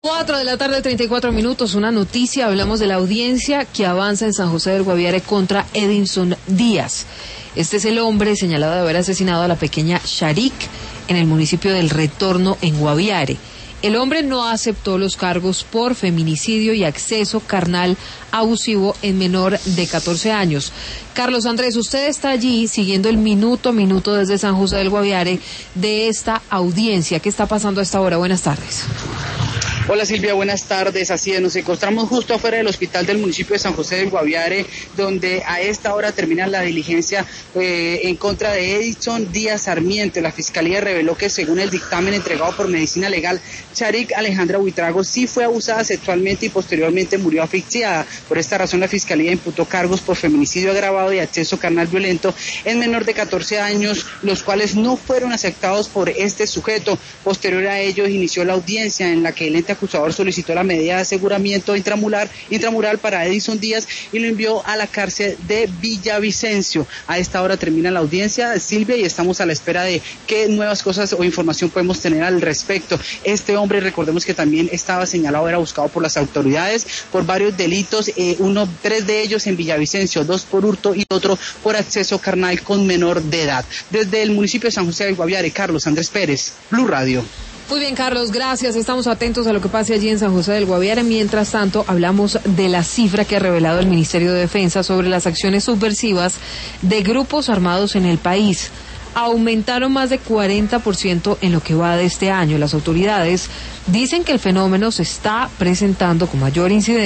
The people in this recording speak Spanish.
4 de la tarde, 34 minutos, una noticia, hablamos de la audiencia que avanza en San José del Guaviare contra Edinson Díaz. Este es el hombre señalado de haber asesinado a la pequeña Sharik en el municipio del Retorno en Guaviare. El hombre no aceptó los cargos por feminicidio y acceso carnal abusivo en menor de 14 años. Carlos Andrés, usted está allí siguiendo el minuto a minuto desde San José del Guaviare de esta audiencia. ¿Qué está pasando a esta hora? Buenas tardes. Hola Silvia, buenas tardes. Así es, nos encontramos justo afuera del hospital del municipio de San José del Guaviare, donde a esta hora termina la diligencia en contra de Edinson Díaz Sarmiento. La fiscalía reveló que según el dictamen entregado por Medicina Legal, Sharik Alejandra Buitrago sí fue abusada sexualmente y posteriormente murió asfixiada. Por esta razón la fiscalía imputó cargos por feminicidio agravado y acceso carnal violento en menor de 14 años, los cuales no fueron aceptados por este sujeto. Posterior a ello inició la audiencia en la que el ente acusador solicitó la medida de aseguramiento intramural para Edinson Díaz y lo envió a la cárcel de Villavicencio. A esta hora termina la audiencia, Silvia, y estamos a la espera de qué nuevas cosas o información podemos tener al respecto. Este hombre, recordemos que también estaba señalado, era buscado por las autoridades por varios delitos, tres de ellos en Villavicencio, 2 por hurto y otro por acceso carnal con menor de edad. Desde el municipio de San José del Guaviare, Carlos Andrés Pérez, Blue Radio. Muy bien, Carlos, gracias. Estamos atentos a lo que pase allí en San José del Guaviare. Mientras tanto, hablamos de la cifra que ha revelado el Ministerio de Defensa sobre las acciones subversivas de grupos armados en el país. Aumentaron más de 40% en lo que va de este año. Las autoridades dicen que el fenómeno se está presentando con mayor incidencia